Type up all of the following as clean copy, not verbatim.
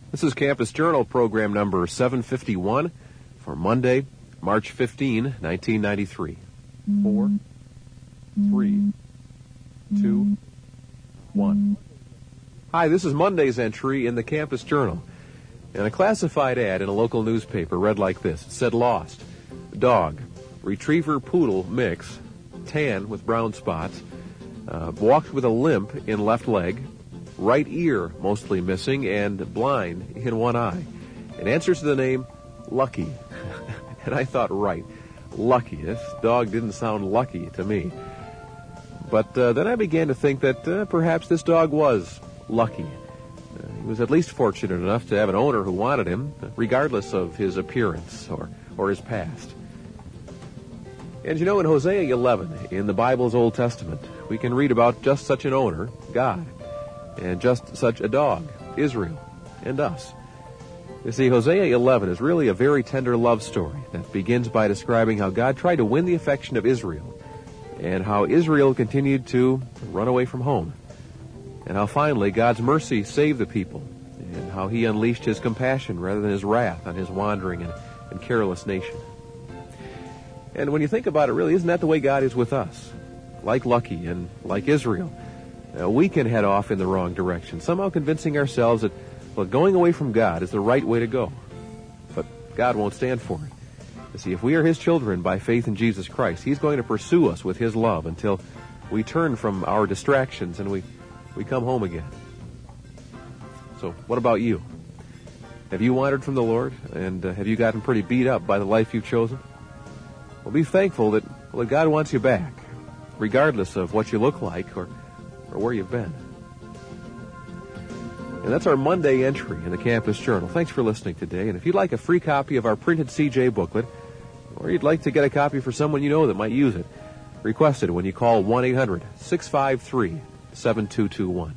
This is Campus Journal program number 751 for Monday, March 15, 1993. 4, 3, 2, 1. Hi, this is Monday's entry in the Campus Journal. And a classified ad in a local newspaper read like this. It said, lost. Dog. Retriever poodle mix. Tan with brown spots. Walks with a limp in left leg. Right ear mostly missing and blind in one eye. It answers to the name Lucky. And I thought, right, Lucky. This dog didn't sound lucky to me. But then I began to think that perhaps this dog was lucky. He was at least fortunate enough to have an owner who wanted him, regardless of his appearance or his past. And you know, in Hosea 11, in the Bible's Old Testament, we can read about just such an owner, God, and just such a dog, Israel, and us. You see, Hosea 11 is really a very tender love story that begins by describing how God tried to win the affection of Israel, and how Israel continued to run away from home, and how finally God's mercy saved the people, and how he unleashed his compassion rather than his wrath on his wandering and careless nation. And when you think about it, really, isn't that the way God is with us? Like Lucky and like Israel, we can head off in the wrong direction, somehow convincing ourselves that, well, going away from God is the right way to go. But God won't stand for it. You see, if we are his children by faith in Jesus Christ, he's going to pursue us with his love until we turn from our distractions and we come home again. So what about you? Have you wandered from the Lord? And have you gotten pretty beat up by the life you've chosen? Well, be thankful that God wants you back, regardless of what you look like or where you've been. And that's our Monday entry in the Campus Journal. Thanks for listening today. And if you'd like a free copy of our printed CJ booklet, or you'd like to get a copy for someone you know that might use it, request it when you call 1-800-653-7221.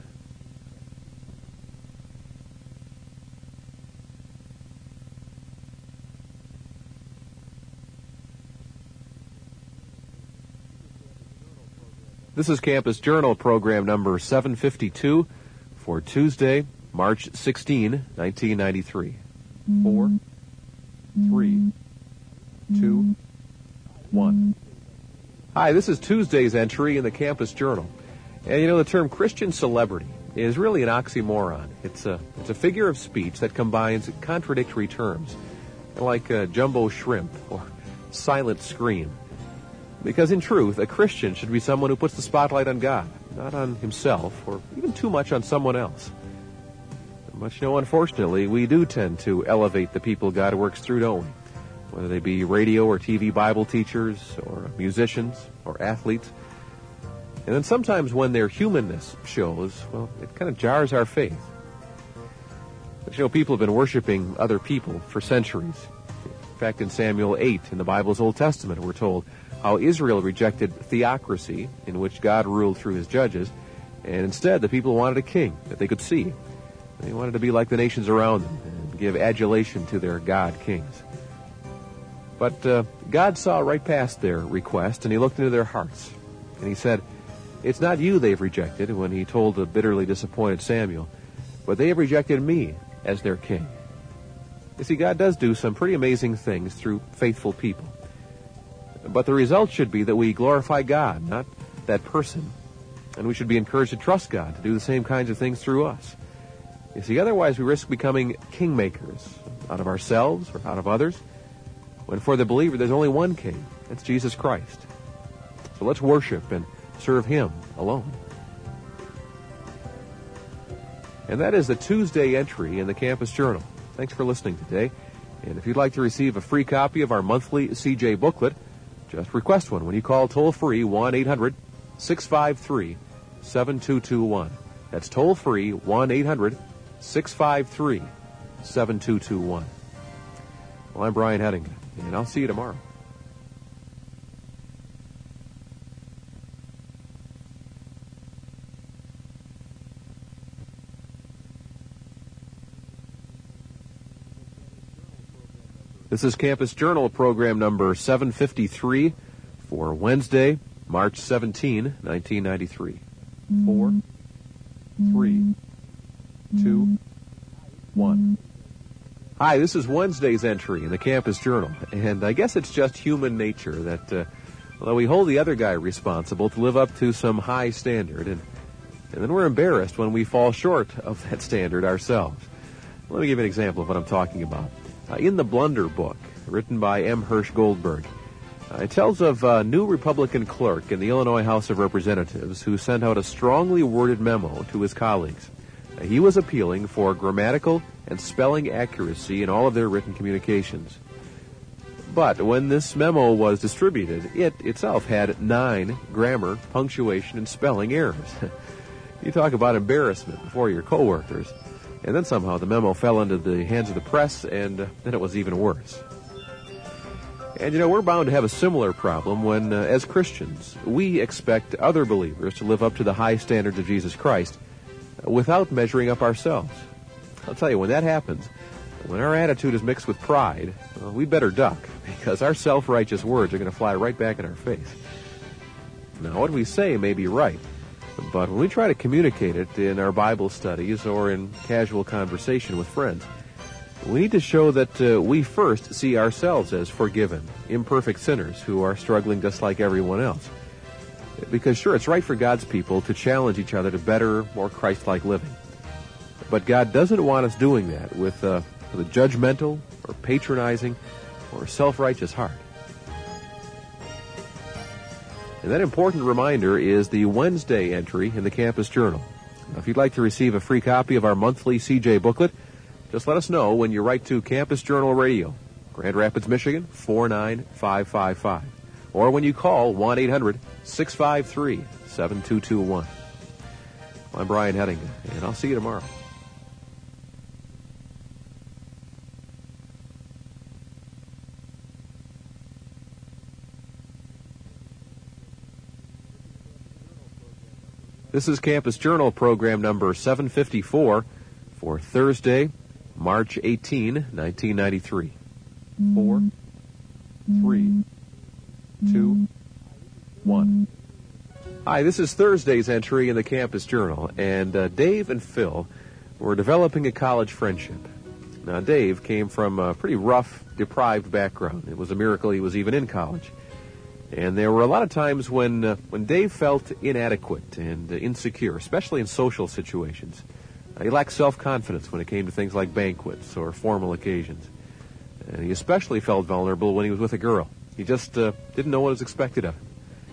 This is Campus Journal program number 752 for Tuesday, March 16, 1993. 4, 3, 2, 1. Hi, this is Tuesday's entry in the Campus Journal. And you know, the term Christian celebrity is really an oxymoron. It's a figure of speech that combines contradictory terms, like jumbo shrimp or silent scream. Because in truth, a Christian should be someone who puts the spotlight on God, not on himself or even too much on someone else. But you know, unfortunately, we do tend to elevate the people God works through, don't we? Whether they be radio or TV Bible teachers or musicians or athletes. And then sometimes when their humanness shows, well, it kind of jars our faith. But you know, people have been worshiping other people for centuries. In fact, in Samuel 8 in the Bible's Old Testament, we're told how Israel rejected theocracy, in which God ruled through his judges, and instead the people wanted a king that they could see. They wanted to be like the nations around them and give adulation to their god kings. But God saw right past their request, and he looked into their hearts. And he said, it's not you they've rejected, when he told the bitterly disappointed Samuel, but they have rejected me as their king. You see, God does do some pretty amazing things through faithful people. But the result should be that we glorify God, not that person. And we should be encouraged to trust God to do the same kinds of things through us. You see, otherwise we risk becoming kingmakers out of ourselves or out of others, when for the believer there's only one king. That's Jesus Christ. So let's worship and serve him alone. And that is the Tuesday entry in the Campus Journal. Thanks for listening today. And if you'd like to receive a free copy of our monthly CJ booklet, just request one when you call toll-free 1-800-653-7221. That's toll-free 1-800-653-7221. Well, I'm Brian Heading, and I'll see you tomorrow. This is Campus Journal program number 753 for Wednesday, March 17, 1993. 4, 3, 2, 1. Hi, this is Wednesday's entry in the Campus Journal, and I guess it's just human nature that, although we hold the other guy responsible to live up to some high standard, and then we're embarrassed when we fall short of that standard ourselves. Let me give you an example of what I'm talking about. In the Blunder book, written by M. Hirsch Goldberg, it tells of a new Republican clerk in the Illinois House of Representatives who sent out a strongly worded memo to his colleagues. He was appealing for grammatical and spelling accuracy in all of their written communications. But when this memo was distributed, it itself had 9 grammar, punctuation, and spelling errors. You talk about embarrassment before your coworkers. And then somehow the memo fell into the hands of the press, and then it was even worse. And, we're bound to have a similar problem when, as Christians, we expect other believers to live up to the high standards of Jesus Christ without measuring up ourselves. I'll tell you, when that happens, when our attitude is mixed with pride, we better duck, because our self-righteous words are going to fly right back in our face. Now, what we say may be right, but when we try to communicate it in our Bible studies or in casual conversation with friends, we need to show that we first see ourselves as forgiven, imperfect sinners who are struggling just like everyone else. Because sure, it's right for God's people to challenge each other to better, more Christ-like living. But God doesn't want us doing that with a judgmental or patronizing or self-righteous heart. And that important reminder is the Wednesday entry in the Campus Journal. Now, if you'd like to receive a free copy of our monthly CJ booklet, just let us know when you write to Campus Journal Radio, Grand Rapids, Michigan, 49555. Or when you call 1-800-653-7221. I'm Brian Heddingham, and I'll see you tomorrow. This is Campus Journal program number 754 for Thursday, March 18, 1993. 4, 3, 2, 1. Hi, this is Thursday's entry in the Campus Journal, and Dave and Phil were developing a college friendship. Now, Dave came from a pretty rough, deprived background. It was a miracle he was even in college. And there were a lot of times when Dave felt inadequate and insecure, especially in social situations. He lacked self-confidence when it came to things like banquets or formal occasions. And he especially felt vulnerable when he was with a girl. He just didn't know what was expected of him.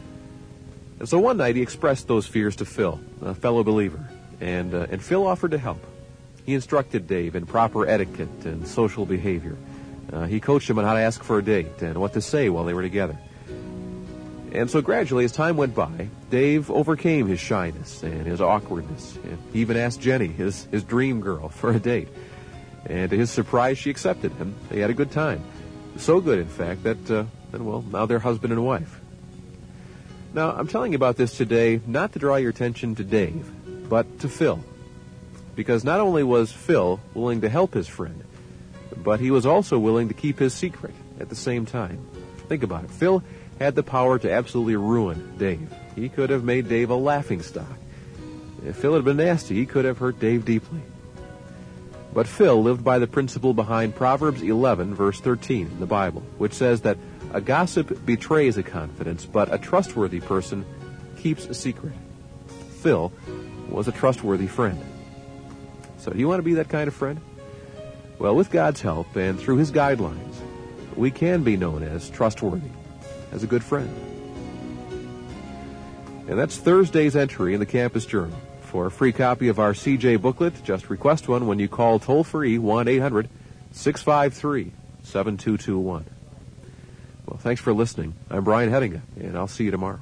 And so one night he expressed those fears to Phil, a fellow believer, and Phil offered to help. He instructed Dave in proper etiquette and social behavior. He coached him on how to ask for a date and what to say while they were together. And so gradually, as time went by, Dave overcame his shyness and his awkwardness. And he even asked Jenny, his dream girl, for a date. And to his surprise, she accepted him. They had a good time. So good, in fact, that, now they're husband and wife. Now, I'm telling you about this today not to draw your attention to Dave, but to Phil. Because not only was Phil willing to help his friend, but he was also willing to keep his secret at the same time. Think about it. Phil had the power to absolutely ruin Dave. He could have made Dave a laughingstock. If Phil had been nasty, he could have hurt Dave deeply. But Phil lived by the principle behind Proverbs 11, verse 13 in the Bible, which says that a gossip betrays a confidence, but a trustworthy person keeps a secret. Phil was a trustworthy friend. So do you want to be that kind of friend? Well, with God's help and through His guidelines, we can be known as trustworthy, as a good friend. And that's Thursday's entry in the Campus Journal. For a free copy of our CJ booklet, just request one when you call toll-free 1-800-653-7221. Well, thanks for listening. I'm Brian Heddingham, and I'll see you tomorrow.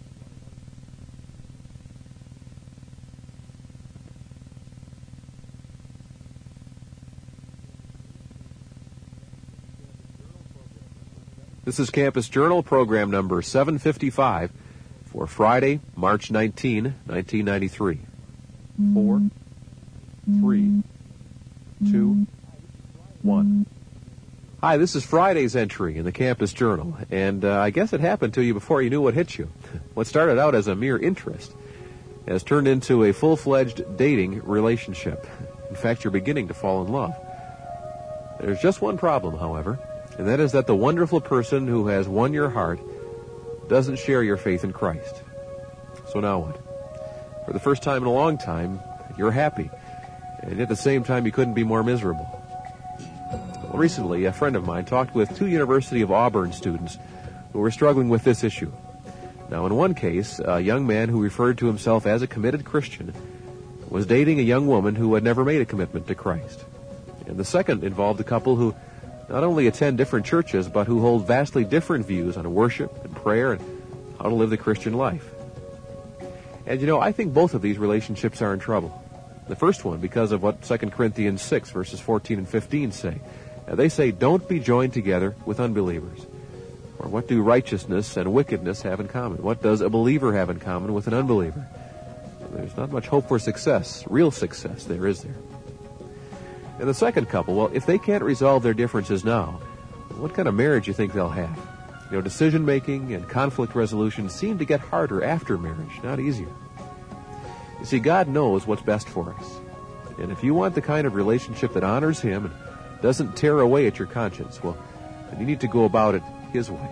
This is Campus Journal, program number 755 for Friday, March 19, 1993. 4, 3, 2, 1. Hi, this is Friday's entry in the Campus Journal, and I guess it happened to you before you knew what hit you. What started out as a mere interest has turned into a full-fledged dating relationship. In fact, you're beginning to fall in love. There's just one problem, however, and that is that the wonderful person who has won your heart doesn't share your faith in Christ. So now what? For the first time in a long time, you're happy, and at the same time you couldn't be more miserable. Well, recently, a friend of mine talked with two University of Auburn students who were struggling with this issue. Now, in one case, a young man who referred to himself as a committed Christian was dating a young woman who had never made a commitment to Christ. And the second involved a couple who not only attend different churches, but who hold vastly different views on worship and prayer and how to live the Christian life. And I think both of these relationships are in trouble. The first one because of what 2 Corinthians 6, verses 14 and 15 say. They say, don't be joined together with unbelievers. Or what do righteousness and wickedness have in common? What does a believer have in common with an unbeliever? There's not much hope for success, real success there, is there? And the second couple, well, if they can't resolve their differences now, what kind of marriage do you think they'll have? Decision-making and conflict resolution seem to get harder after marriage, not easier. You see, God knows what's best for us. And if you want the kind of relationship that honors Him and doesn't tear away at your conscience, well, then you need to go about it His way.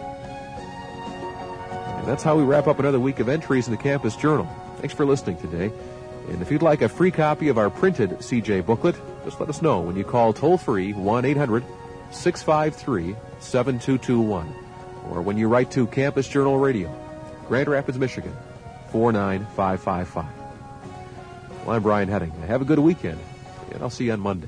And that's how we wrap up another week of entries in the Campus Journal. Thanks for listening today. And if you'd like a free copy of our printed CJ booklet, just let us know when you call toll-free 1-800-653-7221. Or when you write to Campus Journal Radio, Grand Rapids, Michigan, 49555. Well, I'm Brian Heading. Have a good weekend, and I'll see you on Monday.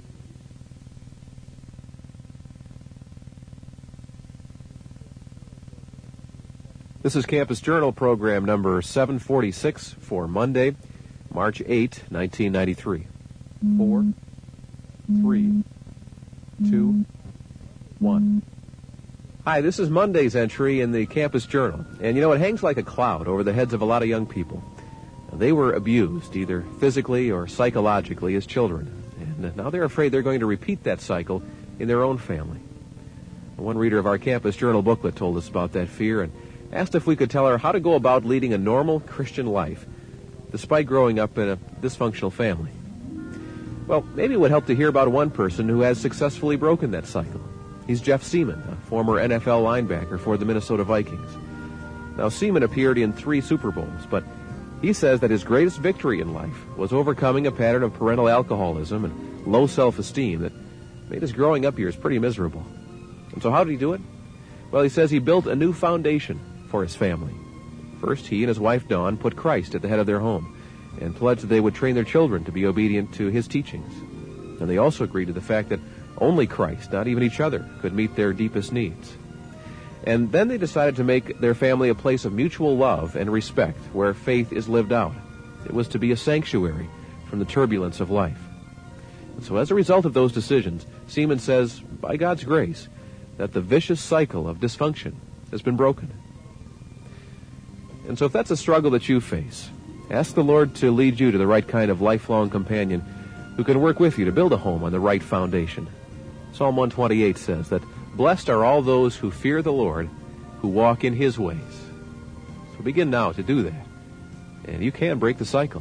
This is Campus Journal program number 746 for Monday, March 8, 1993. 4, 3, 2, 1. Hi, this is Monday's entry in the Campus Journal. And it hangs like a cloud over the heads of a lot of young people. They were abused, either physically or psychologically, as children. And now they're afraid they're going to repeat that cycle in their own family. One reader of our Campus Journal booklet told us about that fear and asked if we could tell her how to go about leading a normal Christian life despite growing up in a dysfunctional family. Well, maybe it would help to hear about one person who has successfully broken that cycle. He's Jeff Seaman, a former NFL linebacker for the Minnesota Vikings. Now, Seaman appeared in 3 Super Bowls, but he says that his greatest victory in life was overcoming a pattern of parental alcoholism and low self-esteem that made his growing up years pretty miserable. And so how did he do it? Well, he says he built a new foundation for his family. First, he and his wife, Dawn, put Christ at the head of their home and pledged that they would train their children to be obedient to His teachings. And they also agreed to the fact that only Christ, not even each other, could meet their deepest needs. And then they decided to make their family a place of mutual love and respect where faith is lived out. It was to be a sanctuary from the turbulence of life. And so as a result of those decisions, Seaman says, by God's grace, that the vicious cycle of dysfunction has been broken. And so if that's a struggle that you face, ask the Lord to lead you to the right kind of lifelong companion who can work with you to build a home on the right foundation. Psalm 128 says that blessed are all those who fear the Lord, who walk in His ways. So begin now to do that, and you can break the cycle.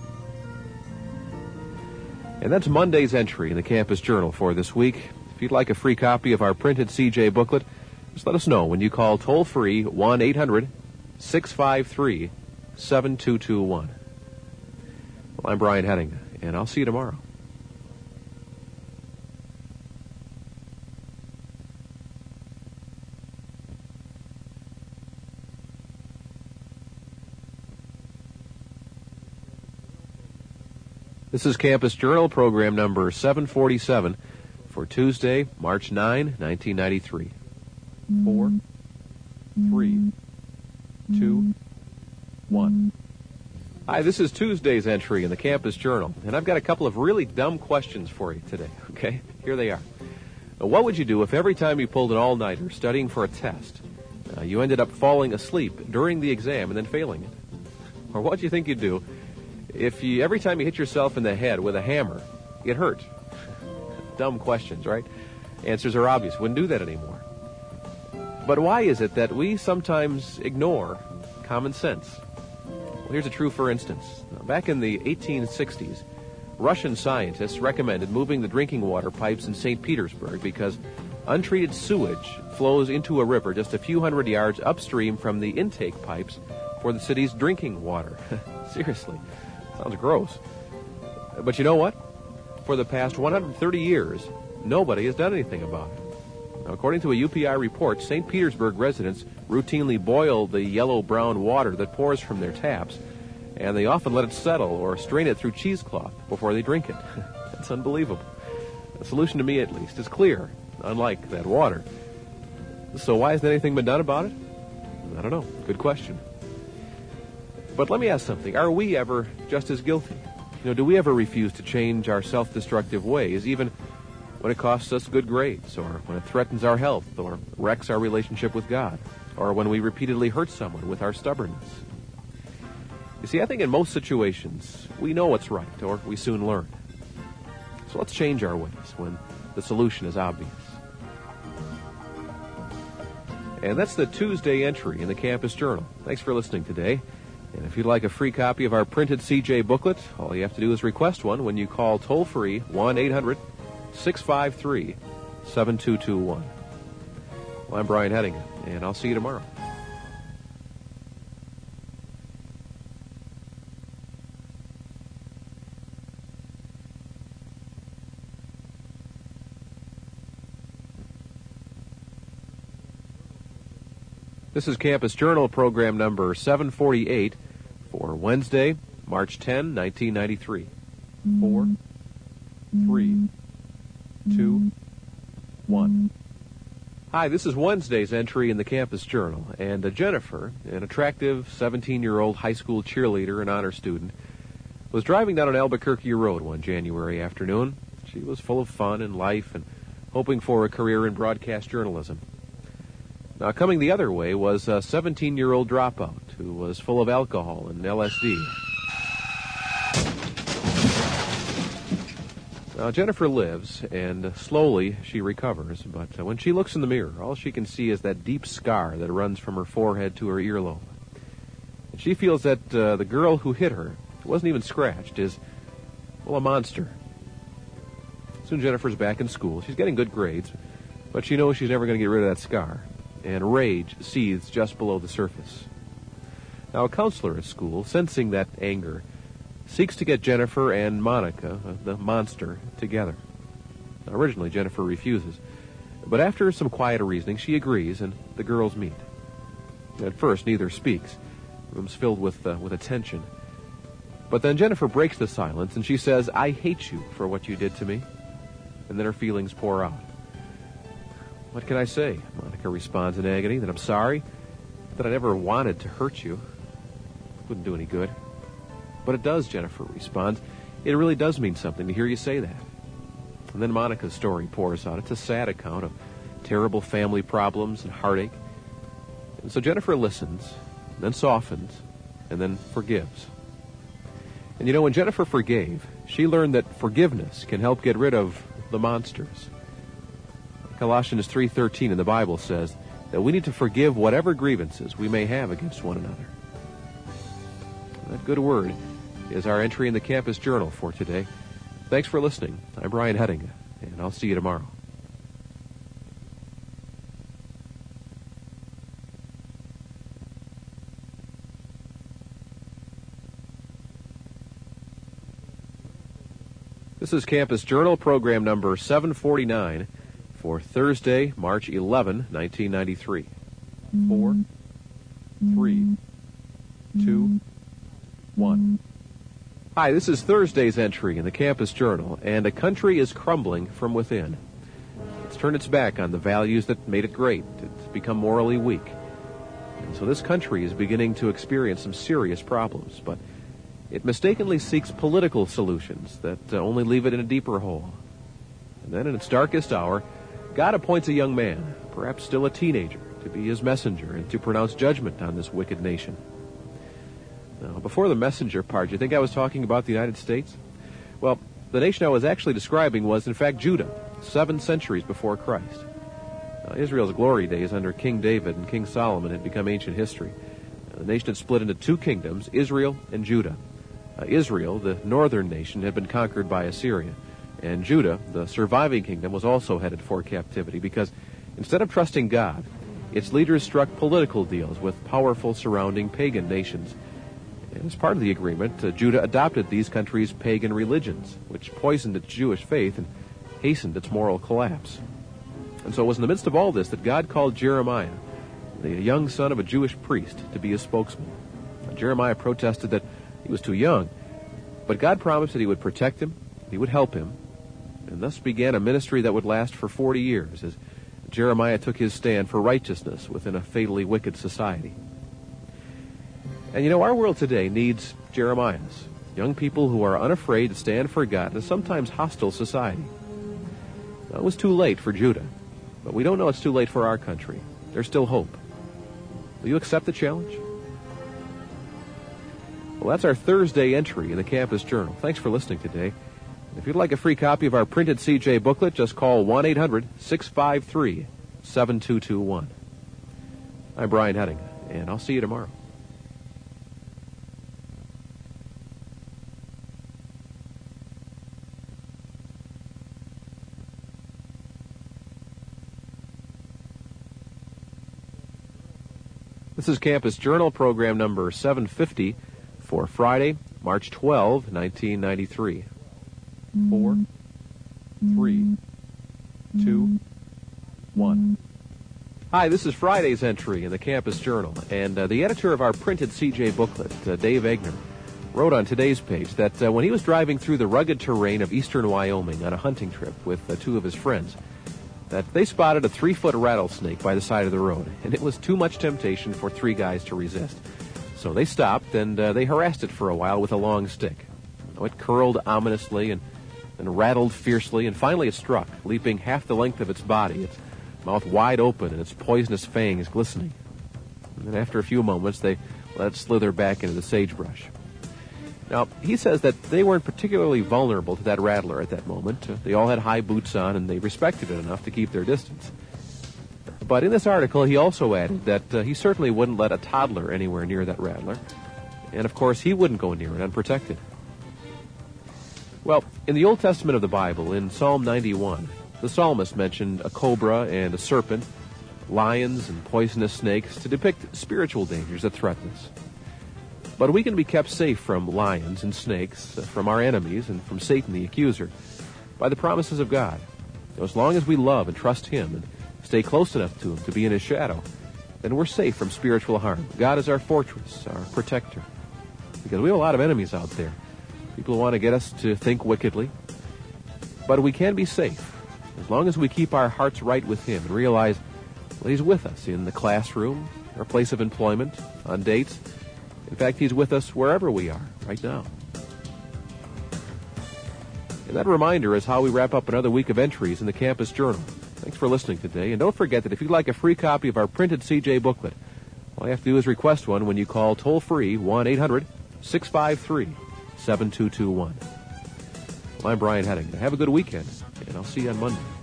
And that's Monday's entry in the Campus Journal for this week. If you'd like a free copy of our printed CJ booklet, just let us know when you call toll-free 1-800-653-7221. Well, I'm Brian Heading, and I'll see you tomorrow. This is Campus Journal, program number 747 for Tuesday, March 9, 1993. 4, 3, 2, 1. Hi, this is Tuesday's entry in the Campus Journal, and I've got a couple of really dumb questions for you today, okay? Here they are. What would you do if every time you pulled an all-nighter studying for a test, you ended up falling asleep during the exam and then failing it? Or what do you think you'd do if every time you hit yourself in the head with a hammer, it hurt? Dumb questions, right? Answers are obvious. Wouldn't do that anymore. But why is it that we sometimes ignore common sense? Well, here's a true for instance. Now, back in the 1860s, Russian scientists recommended moving the drinking water pipes in St. Petersburg because untreated sewage flows into a river just a few hundred yards upstream from the intake pipes for the city's drinking water. Seriously, sounds gross. But you know what? For the past 130 years, nobody has done anything about it. Now, according to a UPI report, St. Petersburg residents routinely boil the yellow-brown water that pours from their taps, and they often let it settle or strain it through cheesecloth before they drink it. That's unbelievable. The solution, to me at least, is clear, unlike that water. So why hasn't anything been done about it? I don't know. Good question. But let me ask something. Are we ever just as guilty? Do we ever refuse to change our self-destructive ways, even when it costs us good grades, or when it threatens our health, or wrecks our relationship with God, or when we repeatedly hurt someone with our stubbornness? You see, I think in most situations, we know what's right, or we soon learn. So let's change our ways when the solution is obvious. And that's the Tuesday entry in the Campus Journal. Thanks for listening today. And if you'd like a free copy of our printed CJ booklet, all you have to do is request one when you call toll-free 1-800-653-7221. Well, I'm Brian Headingham, and I'll see you tomorrow. This is Campus Journal program number 748 for Wednesday, March 10, 1993. 4, 3, 2, 1. Hi, this is Wednesday's entry in the Campus Journal, and Jennifer, an attractive 17-year-old high school cheerleader and honor student, was driving down an Albuquerque road one January afternoon. She was full of fun and life and hoping for a career in broadcast journalism. Now, coming the other way was a 17-year-old dropout who was full of alcohol and LSD. Now, Jennifer lives, and slowly she recovers, but when she looks in the mirror, all she can see is that deep scar that runs from her forehead to her earlobe. And she feels that the girl who hit her, who wasn't even scratched, is, well, a monster. Soon Jennifer's back in school. She's getting good grades, but she knows she's never going to get rid of that scar. And rage seethes just below the surface. Now, a counselor at school, sensing that anger, seeks to get Jennifer and Monica, the monster, together. Now, originally, Jennifer refuses, but after some quiet reasoning, she agrees, and the girls meet. At first, neither speaks. The room's filled with attention. But then Jennifer breaks the silence, and she says, "I hate you for what you did to me." And then her feelings pour out. "What can I say?" Monica responds in agony. "That I'm sorry, that I never wanted to hurt you. It wouldn't do any good." "But it does," Jennifer responds. "It really does mean something to hear you say that." And then Monica's story pours out. It's a sad account of terrible family problems and heartache. And so Jennifer listens, then softens, and then forgives. And when Jennifer forgave, she learned that forgiveness can help get rid of the monsters. Colossians 3:13 in the Bible says that we need to forgive whatever grievances we may have against one another. That good word is our entry in the Campus Journal for today. Thanks for listening. I'm Brian Headingham, and I'll see you tomorrow. This is Campus Journal program number 749. For Thursday, March 11, 1993. 4, 3, 2, 1. Hi, this is Thursday's entry in the Campus Journal, and a country is crumbling from within. It's turned its back on the values that made it great. It's become morally weak. And so this country is beginning to experience some serious problems, but it mistakenly seeks political solutions that only leave it in a deeper hole. And then in its darkest hour, God appoints a young man, perhaps still a teenager, to be his messenger and to pronounce judgment on this wicked nation. Now, before the messenger part, do you think I was talking about the United States? Well, the nation I was actually describing was, in fact, Judah, 7 centuries before Christ. Now, Israel's glory days under King David and King Solomon had become ancient history. The nation had split into 2 kingdoms, Israel and Judah. Israel, the northern nation, had been conquered by Assyria. And Judah, the surviving kingdom, was also headed for captivity because instead of trusting God, its leaders struck political deals with powerful surrounding pagan nations. And as part of the agreement, Judah adopted these countries' pagan religions, which poisoned its Jewish faith and hastened its moral collapse. And so it was in the midst of all this that God called Jeremiah, the young son of a Jewish priest, to be his spokesman. And Jeremiah protested that he was too young, but God promised that he would protect him, he would help him, and thus began a ministry that would last for 40 years as Jeremiah took his stand for righteousness within a fatally wicked society. And you know, our world today needs Jeremiahs, young people who are unafraid to stand for God in a sometimes hostile society. Now, it was too late for Judah, but we don't know it's too late for our country. There's still hope. Will you accept the challenge? Well, that's our Thursday entry in the Campus Journal. Thanks for listening today. If you'd like a free copy of our printed CJ booklet, just call 1-800-653-7221. I'm Brian Heading, and I'll see you tomorrow. This is Campus Journal, program number 750 for Friday, March 12, 1993. 4, 3, 2, 1. Hi, this is Friday's entry in the Campus Journal, and the editor of our printed CJ booklet, Dave Egner, wrote on today's page that when he was driving through the rugged terrain of eastern Wyoming on a hunting trip with two of his friends, that they spotted a 3-foot rattlesnake by the side of the road, and it was too much temptation for 3 guys to resist. So they stopped, and they harassed it for a while with a long stick. It curled ominously and rattled fiercely, and finally it struck, leaping half the length of its body, its mouth wide open and its poisonous fangs glistening. And then after a few moments, they let it slither back into the sagebrush. Now, he says that they weren't particularly vulnerable to that rattler at that moment. They all had high boots on, and they respected it enough to keep their distance. But in this article, he also added that he certainly wouldn't let a toddler anywhere near that rattler. And, of course, he wouldn't go near it unprotected. Well, in the Old Testament of the Bible, in Psalm 91, the psalmist mentioned a cobra and a serpent, lions and poisonous snakes to depict spiritual dangers that threaten us. But we can be kept safe from lions and snakes, from our enemies, and from Satan the accuser, by the promises of God. As long as we love and trust Him and stay close enough to Him to be in His shadow, then we're safe from spiritual harm. God is our fortress, our protector. Because we have a lot of enemies out there. People who want to get us to think wickedly. But we can be safe as long as we keep our hearts right with Him and realize, well, He's with us in the classroom, our place of employment, on dates. In fact, He's with us wherever we are right now. And that reminder is how we wrap up another week of entries in the Campus Journal. Thanks for listening today. And don't forget that if you'd like a free copy of our printed CJ booklet, all you have to do is request one when you call toll-free 1-800-653-7221. Well, I'm Brian Heading. Have a good weekend, and I'll see you on Monday.